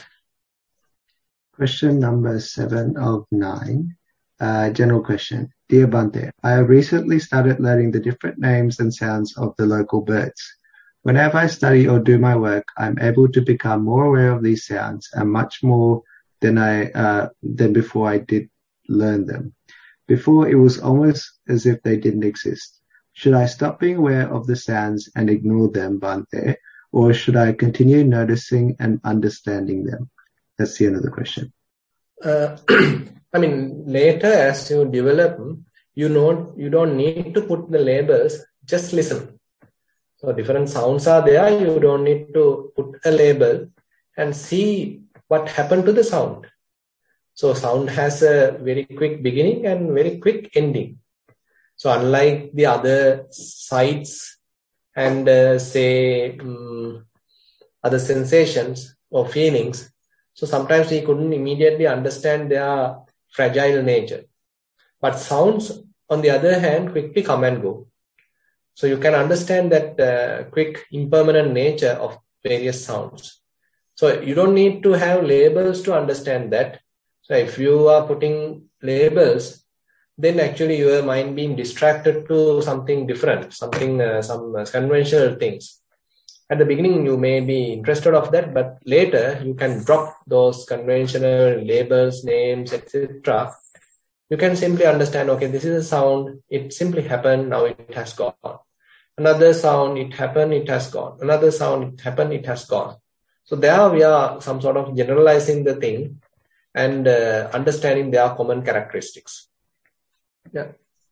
Question number seven of nine. Uh, general question. Dear Bhante, I have recently started learning the different names and sounds of the local birds. Whenever I study or do my work, I'm able to become more aware of these sounds and much more than I uh, than before I did learn them. Before, it was almost as if they didn't exist. Should I stop being aware of the sounds and ignore them, Bhante, or should I continue noticing and understanding them? That's the end of the question. Uh, I mean, later as you develop, you know, you don't need to put the labels, just listen. So different sounds are there, you don't need to put a label and see what happened to the sound. So sound has a very quick beginning and very quick ending. So unlike the other sights and uh, say um, other sensations or feelings, so sometimes we couldn't immediately understand their fragile nature. But sounds, on the other hand, quickly come and go. So you can understand that uh, quick impermanent nature of various sounds. So you don't need to have labels to understand that. So if you are putting labels, then actually your mind being distracted to something different, something, uh, some uh, conventional things. At the beginning, you may be interested of that, but later you can drop those conventional labels, names, et cetera. You can simply understand, okay, this is a sound, it simply happened, now it has gone. Another sound, it happened, it has gone. Another sound, it happened, it has gone. So there we are some sort of generalizing the thing and uh, understanding their common characteristics. Yeah.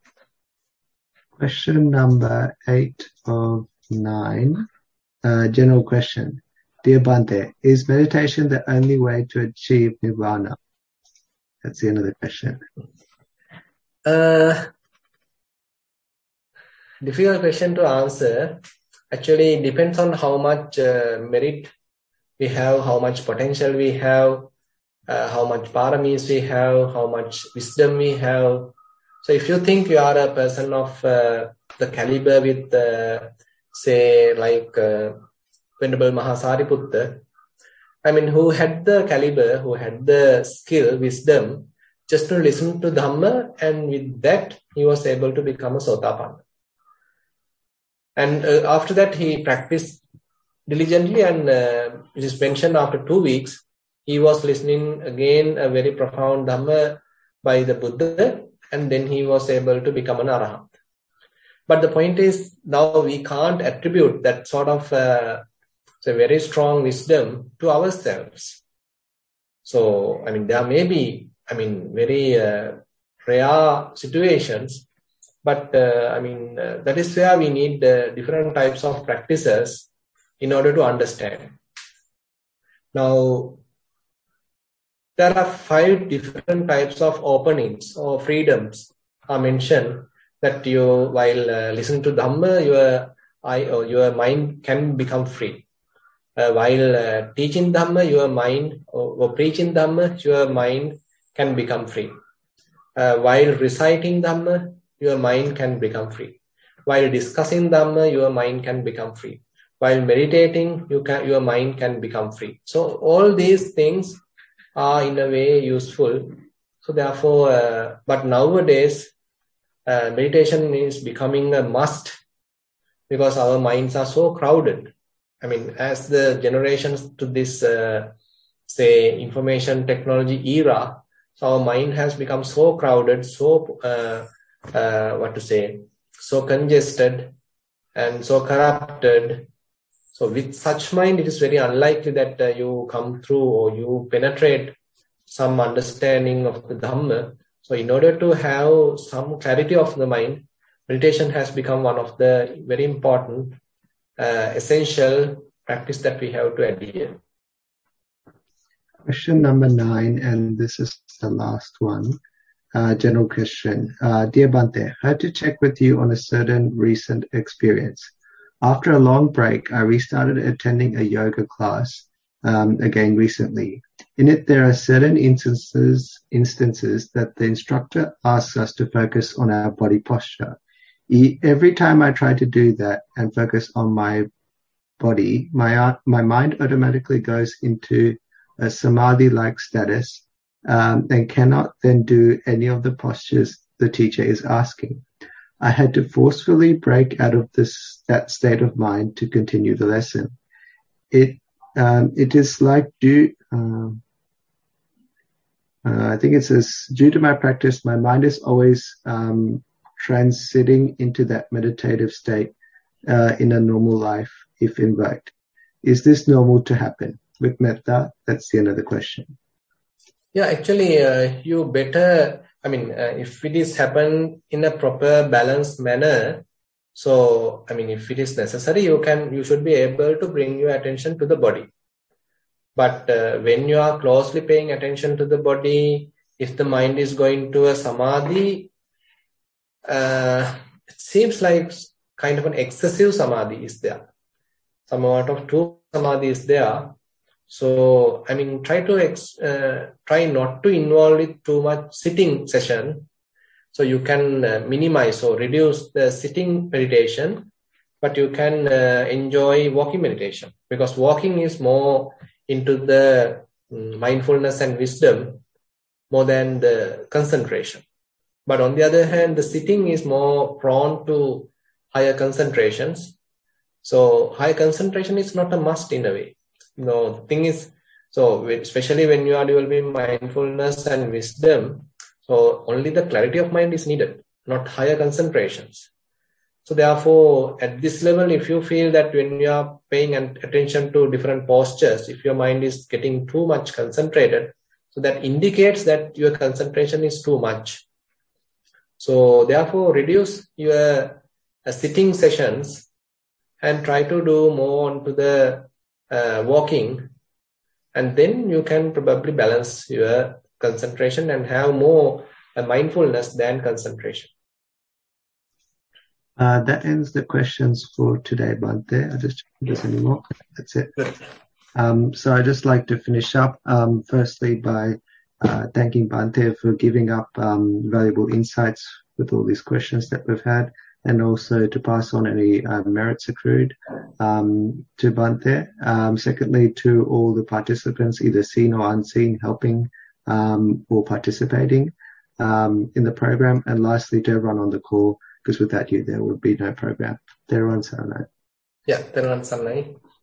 Question number eight of nine. Uh, general question. Dear Bhante, is meditation the only way to achieve nirvana? That's the end of the question. Uh, difficult question to answer. Actually, it depends on how much uh, merit we have, how much potential we have, uh, how much paramis we have, how much wisdom we have. So if you think you are a person of uh, the caliber with, uh, say, like uh, Venerable Mahasariputta, I mean, who had the caliber, who had the skill, wisdom, just to listen to Dhamma, and with that, he was able to become a Sotapanna. And uh, after that, he practiced diligently, and uh, it is mentioned after two weeks, he was listening again a very profound Dhamma by the Buddha, and then he was able to become an Arahant. But the point is, now we can't attribute that sort of uh, a very strong wisdom to ourselves. So, I mean, there may be, I mean, very uh, rare situations, but uh, I mean, uh, that is where we need uh, different types of practices in order to understand. Now, there are five different types of openings or freedoms are mentioned that you, while uh, listening to Dhamma, your eye or your mind can become free. Uh, while uh, teaching Dhamma, your mind, or, or preaching Dhamma, your mind can become free. Uh, while reciting Dhamma, your mind can become free. While discussing Dhamma, your mind can become free. While meditating, you can, your mind can become free. So all these things are in a way useful. So therefore, uh, but nowadays, uh, meditation is becoming a must because our minds are so crowded. I mean, as the generations to this, uh, say, information technology era, so our mind has become so crowded, so, uh, uh, what to say, so congested and so corrupted. So with such mind, it is very unlikely that uh, you come through or you penetrate some understanding of the Dhamma. So in order to have some clarity of the mind, meditation has become one of the very important, uh, essential practice that we have to adhere. Question number nine, and this is the last one. Uh, general question. Uh, Dear Bhante, I had to check with you on a certain recent experience. After a long break, I restarted attending a yoga class um, again recently. In it, there are certain instances instances that the instructor asks us to focus on our body posture. E- every time I try to do that and focus on my body, my uh, my mind automatically goes into a samadhi-like status um, and cannot then do any of the postures the teacher is asking. I had to forcefully break out of this that state of mind to continue the lesson. It um, it is like due. Um, uh, I think it says due to my practice, my mind is always um, transiting into that meditative state uh, in a normal life, if invoked. Is this normal to happen with metta? That's the end of the question. Yeah, actually, uh, you better. I mean, uh, if it is happen in a proper balanced manner, so, I mean, if it is necessary, you can, you should be able to bring your attention to the body. But uh, when you are closely paying attention to the body, if the mind is going to a samadhi, uh, it seems like kind of an excessive samadhi is there. Some amount of true samadhi is there. So, I mean, try to ex, uh, try not to involve with too much sitting session. So you can uh, minimize or reduce the sitting meditation, but you can uh, enjoy walking meditation, because walking is more into the um, mindfulness and wisdom more than the concentration. But on the other hand, the sitting is more prone to higher concentrations. So high concentration is not a must in a way. No, the thing is, so especially when you are developing mindfulness and wisdom, so only the clarity of mind is needed, not higher concentrations. So therefore, at this level, if you feel that when you are paying attention to different postures, if your mind is getting too much concentrated, so that indicates that your concentration is too much. So therefore, reduce your uh, sitting sessions and try to do more onto the uh, walking, and then you can probably balance your concentration and have more uh, mindfulness than concentration. Uh, that ends the questions for today, Bhante. I just check if there's any more. That's it. Um, so I'd just like to finish up, um, firstly by uh, thanking Bhante for giving up um, valuable insights with all these questions that we've had, and also to pass on any uh, merits accrued um, to Bhante. Um, secondly, to all the participants, either seen or unseen, helping um, or participating um, in the program. And lastly, to everyone on the call, because without you, there would be no program. Theruvan Saranai. Yeah, Theruvan Saranai.